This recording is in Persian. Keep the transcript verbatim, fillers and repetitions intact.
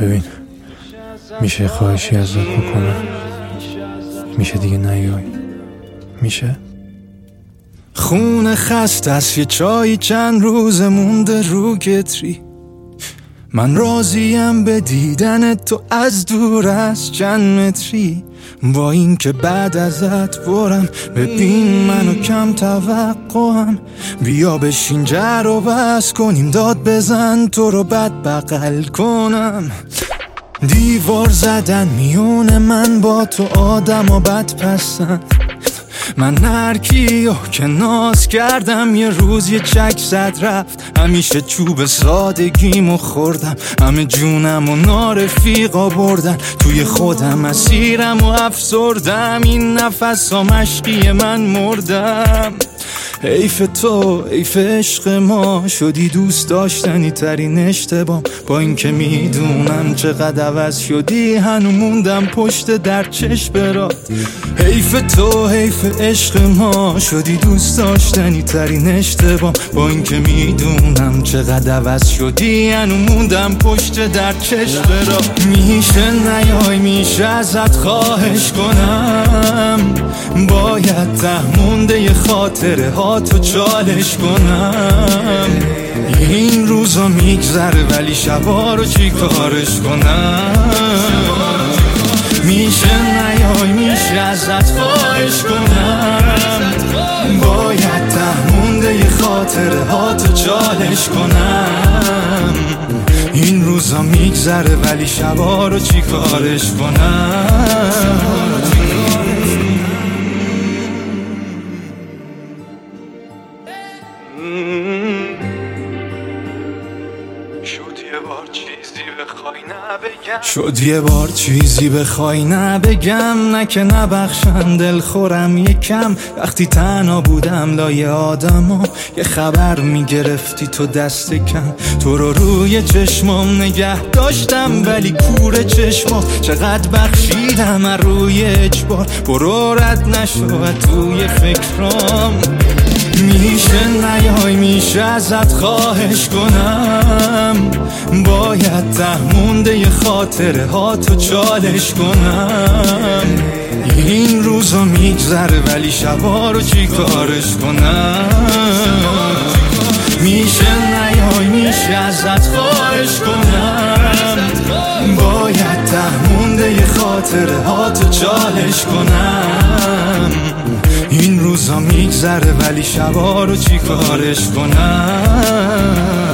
ببین، میشه خواهشی ازت بکنم؟ میشه دیگه نیای؟ میشه؟ خونه خسته است، یه چای چند روز مونده رو گتری. من راضیم به دیدن تو از دور از چند متری. با این که بعد ازت برم، ببین منو کم توقعم. بیا بشین جر و بس کنیم، داد بزن تو رو بد بغل کنم. دیوار زدن میونه من با تو، آدم و بد پسند. من هرکیو که ناز کردم یه روز یه چک زد رفت. همیشه چوب سادگیمو خوردم، همه جونم و نارفیقا بردن. توی خودم اسیرم و افسردم، این نفس ها مشقی من مردم. حیف تو، حیف عشق ما، شدی دوست داشتنی ترین اشتباه. با اینکه میدونم چقدر عوض شدی، هنو موندم پشت در چشم برات. حیف تو، حیف عشق ما، شدی دوست داشتنی ترین اشتباه. با اینکه میدونم چقدر عوض شدی، هنو موندم پشت در چشم برات. میشه نیای، میشه ازت خواهش کنم، باید ته مونده ی خاطره ها تو چالش کنم. این روزا میگذره ولی شبا رو چی کارش کنم. میشه نیای، میشه ازت خواهش کنم، باید ته مونده ی خاطره ها تو چالش کنم. این روزا میگذره ولی شبا رو چی کارش کنم. شد یه بار چیزی بخوای نبگم، نه که نبخشن دل خورم یکم. وقتی تنها بودم لای آدما، یه خبر میگرفتی تو دست کم. تو رو روی چشمام نگه داشتم ولی کور چشما. چقدر بخشیدم از روی اجبار، برو رد نشو توی فکرام. میشه نیای، میشه ازت خواهش کنم، باید ته مونده ی خاطره ها تو چالش کنم. این روزا میگذره ولی شبا رو چی کارش کنم. میشه نیای، میشه ازت خواهش کنم، باید ته مونده ی خاطره ها تو چالش کنم. این روزا میگذره ولی شبا رو چی کارش کنم.